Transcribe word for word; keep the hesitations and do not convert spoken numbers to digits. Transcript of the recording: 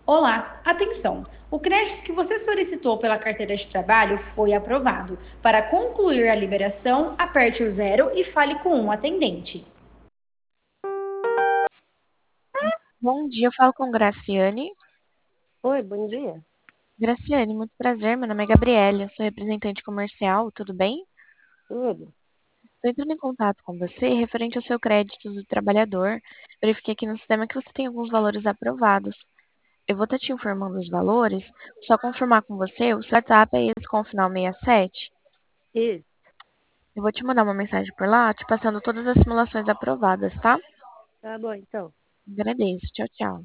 Olá, atenção! O crédito que você solicitou pela carteira de trabalho foi aprovado. Para concluir a liberação, aperte o zero e fale com um atendente. Bom dia, eu falo com Graciane. Oi, bom dia. Graciane, muito prazer. Meu nome é Gabriela, eu sou representante comercial, tudo bem? Tudo? Estou entrando em contato com você referente ao seu crédito do trabalhador. Verifiquei aqui no sistema que você tem alguns valores aprovados. Eu vou estar te informando os valores, só confirmar com você, o seu WhatsApp é esse com o final sessenta e sete. Isso. Eu vou te mandar uma mensagem por lá, te passando todas as simulações aprovadas, tá? Tá bom, então. Agradeço. Tchau, tchau.